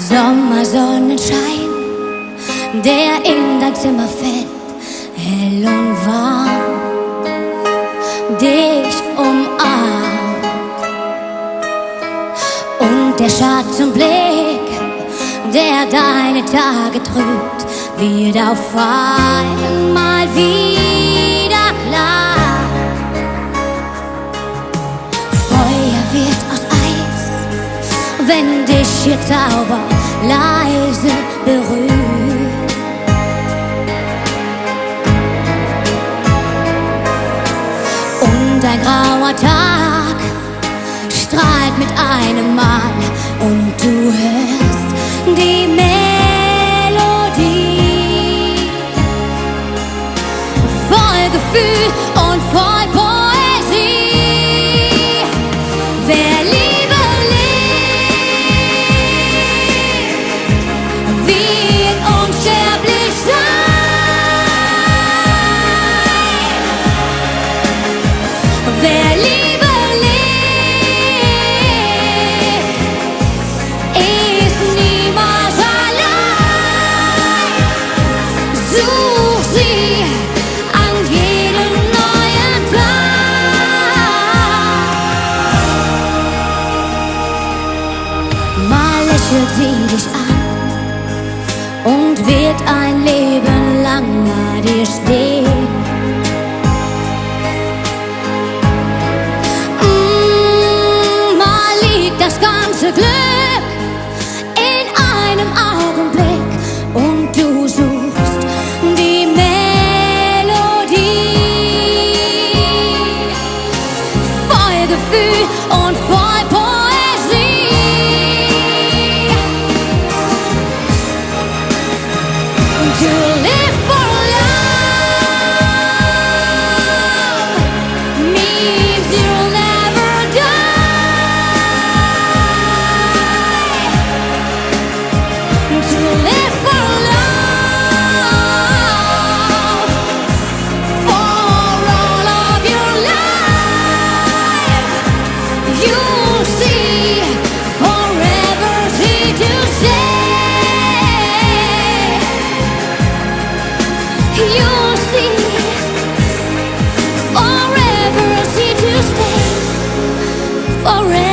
Sommersonnenschein, der in dein Zimmer fällt, hell und warm, dich umarmt. Und der Schattenblick, der deine Tage trübt, wird auf einmal wieder klar. Feuer wird aus Eis, wenn dich ihr Zauber leise berührt. Und ein grauer Tag strahlt mit einem Mal und du hörst die Melodie, voll Gefühl und voll Poesie. Wer Liebe lebt, wird unsterblich sein. Wer Liebe lebt, ist niemals allein. Such sie an jedem neuen Tag. Mal lächelt sie dich an und wird ein Leben lang bei dir stehen. Mal liegt das ganze Glück in einem Augenblick und du suchst die Melodie, voll Gefühl und voll Poesie. To live for love means you'll never die. To live for love for all of your life, you'll see forever here to stay. You'll see forever is here to stay. Forever.